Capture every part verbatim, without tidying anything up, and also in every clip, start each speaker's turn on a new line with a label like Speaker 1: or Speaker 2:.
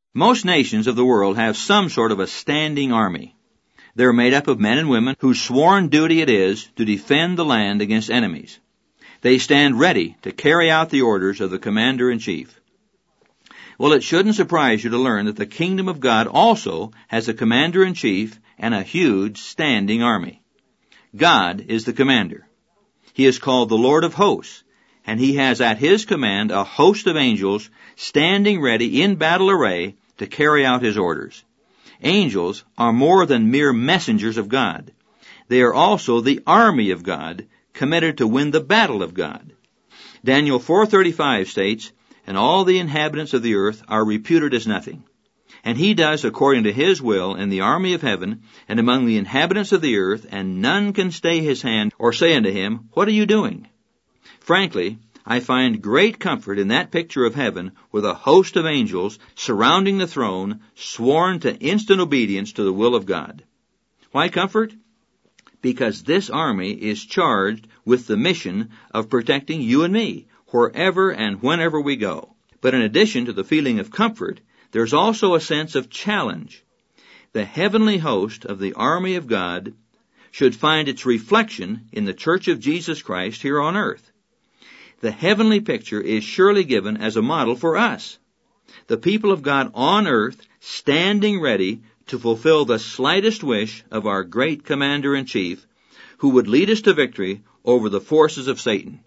Speaker 1: Most nations of the world have some sort of a standing army. They're made up of men and women whose sworn duty it is to defend the land against enemies. They stand ready to carry out the orders of the commander-in-chief. Well, it shouldn't surprise you to learn that the kingdom of God also has a commander-in-chief and a huge standing army. God is the commander. He is called the Lord of hosts, and he has at his command a host of angels standing ready in battle array to carry out his orders. Angels are more than mere messengers of God. They are also the army of God, committed to win the battle of God. Daniel four thirty-five states, "And all the inhabitants of the earth are reputed as nothing. And he does according to his will in the army of heaven and among the inhabitants of the earth, and none can stay his hand or say unto him, What are you doing?" Frankly, I find great comfort in that picture of heaven with a host of angels surrounding the throne, sworn to instant obedience to the will of God. Why comfort? Because this army is charged with the mission of protecting you and me wherever and whenever we go. But in addition to the feeling of comfort, there's also a sense of challenge. The heavenly host of the army of God should find its reflection in the Church of Jesus Christ here on earth. The heavenly picture is surely given as a model for us. The people of God on earth standing ready to fulfill the slightest wish of our great commander-in-chief, who would lead us to victory over the forces of Satan.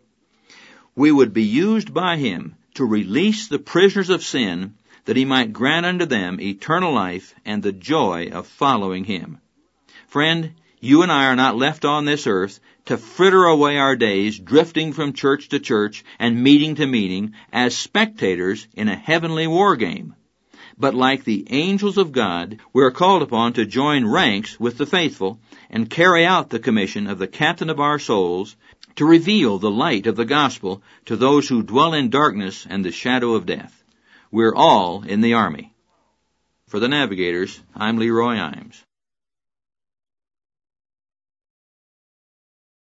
Speaker 1: We would be used by him to release the prisoners of sin, that he might grant unto them eternal life and the joy of following him. Friend, you and I are not left on this earth to fritter away our days drifting from church to church and meeting to meeting as spectators in a heavenly war game. But like the angels of God, we are called upon to join ranks with the faithful and carry out the commission of the captain of our souls to reveal the light of the gospel to those who dwell in darkness and the shadow of death. We're all in the army. For the Navigators, I'm Leroy Imes.